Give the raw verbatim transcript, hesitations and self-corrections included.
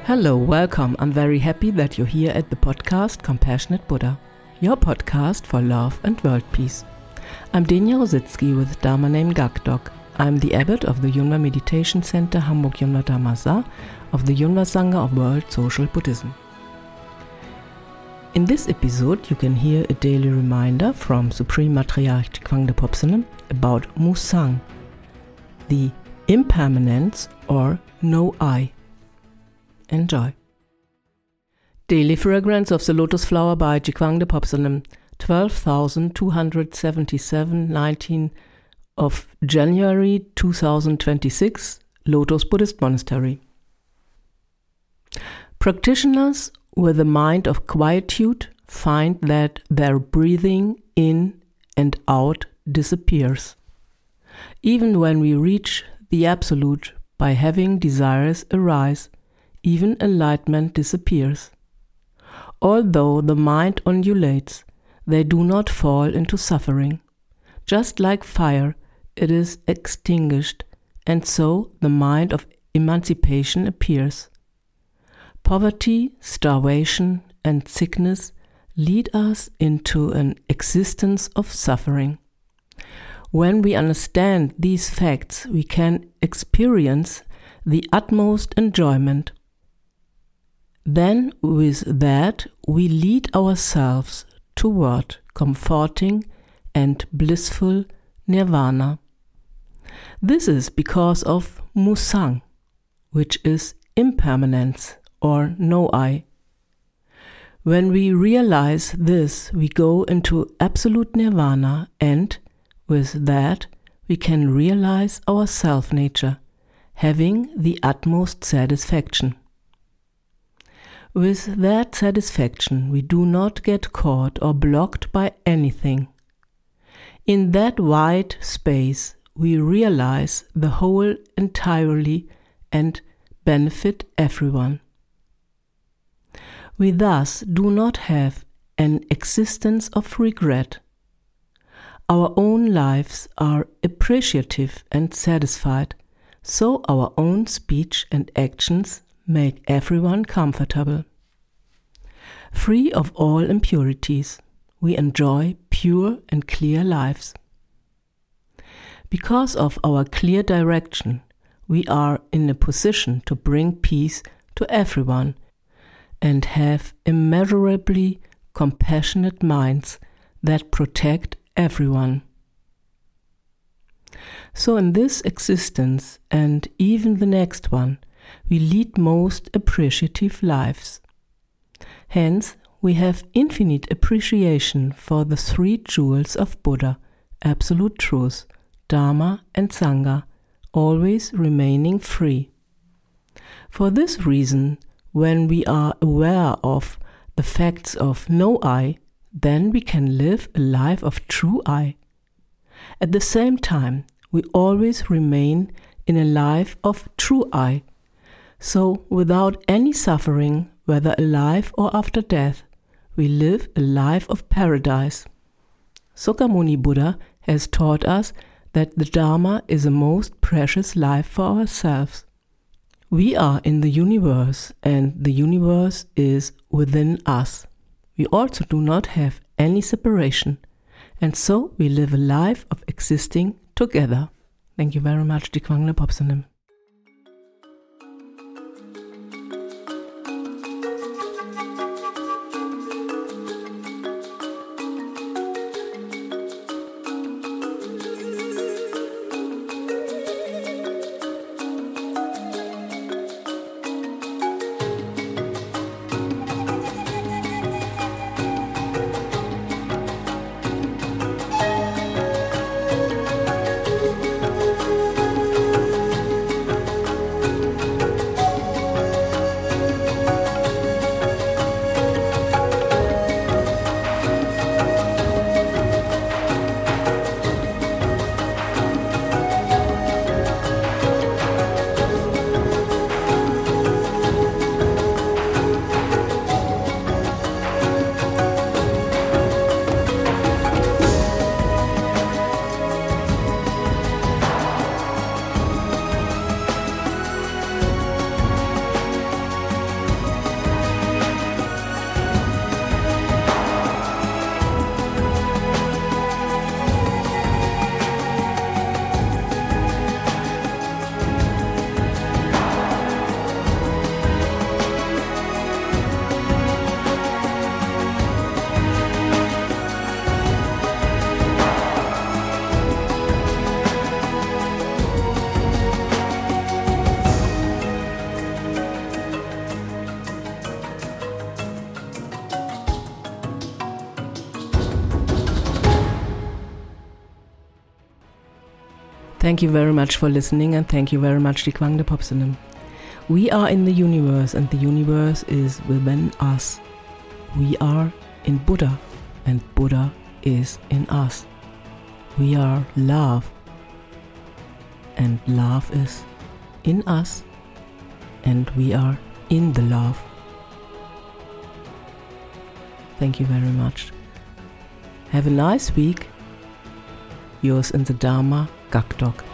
Hello, welcome. I'm very happy that you're here at the podcast Compassionate Buddha, your podcast for love and world peace. I'm Denia Rositsky with Dharma name Gakdok. I'm the abbot of the Yunwa Meditation Center Hamburg Yunwa Dharma Sa of the Yunwa Sangha of World Social Buddhism. In this episode, you can hear a daily reminder from Supreme Matriarch Jigwangde Phopsalam about Musang, the impermanence or no I. Enjoy. Daily Fragrance of the Lotus Flower by Jigwangde Phopsalam, twelve thousand two hundred seventy-seven, nineteenth of January two thousand twenty-six, Lotus Buddhist Monastery. Practitioners with a mind of quietude find that their breathing in and out disappears. Even when we reach the Absolute by having desires arise, even enlightenment disappears. Although the mind undulates, they do not fall into suffering. Just like fire, it is extinguished, and so the mind of emancipation appears. Poverty, starvation, and sickness lead us into an existence of suffering. When we understand these facts, we can experience the utmost enjoyment. Then, with that, we lead ourselves toward comforting and blissful nirvana. This is because of Musang, which is impermanence or no I. When we realize this, we go into absolute nirvana, and with that, we can realize our self-nature, having the utmost satisfaction. With that satisfaction, we do not get caught or blocked by anything. In that wide space, we realize the whole entirely and benefit everyone. We thus do not have an existence of regret. Our own lives are appreciative and satisfied, so our own speech and actions make everyone comfortable. Free of all impurities, we enjoy pure and clear lives. Because of our clear direction, we are in a position to bring peace to everyone and have immeasurably compassionate minds that protect everyone. So in this existence and even the next one, we lead most appreciative lives. Hence, we have infinite appreciation for the three jewels of Buddha, Absolute Truth, Dharma and Sangha, always remaining free. For this reason, when we are aware of the facts of no I, then we can live a life of true I. At the same time, we always remain in a life of true I. So, without any suffering, whether alive or after death, we live a life of paradise. Sokamuni Buddha has taught us that the Dharma is a most precious life for ourselves. We are in the universe, and the universe is within us. We also do not have any separation, and so we live a life of existing together. Thank you very much, Jigwangde Phopsalam. Thank you very much for listening, and thank you very much, die Kwang de Popsenem. We are in the universe, and the universe is within us. We are in Buddha, and Buddha is in us. We are love, and love is in us, and we are in the love. Thank you very much. Have a nice week. Yours in the Dharma, Gakdok.